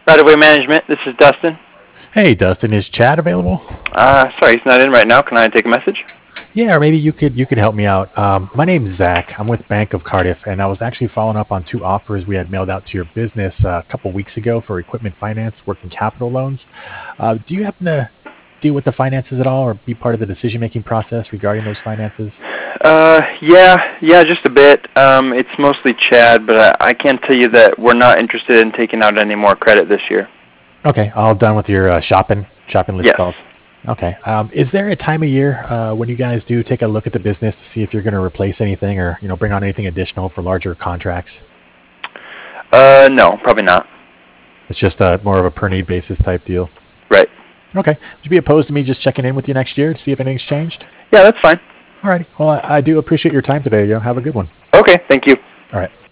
Right away management. This is Dustin. Hey, Dustin, is Chad available? Sorry, he's not in right now. Can I take a message? Yeah, or maybe you could help me out. My name's Zach. I'm with Bank of Cardiff, and I was actually following up on two offers we had mailed out to your business a couple weeks ago for equipment finance, working capital loans. Do you happen to deal with the finances at all, or be part of the decision-making process regarding those finances? Yeah, just a bit. It's mostly Chad, but I can tell you that we're not interested in taking out any more credit this year. Okay, all done with your shopping list Yes. calls. Okay. Is there a time of year when you guys do take a look at the business to see if you're going to replace anything or bring on anything additional for larger contracts? No, probably not. It's just more of a per need basis type deal. Right. Okay. Would you be opposed to me just checking in with you next year to see if anything's changed? Yeah, that's fine. Alrighty. Well, I do appreciate your time today. Have a good one. Okay, thank you. All right.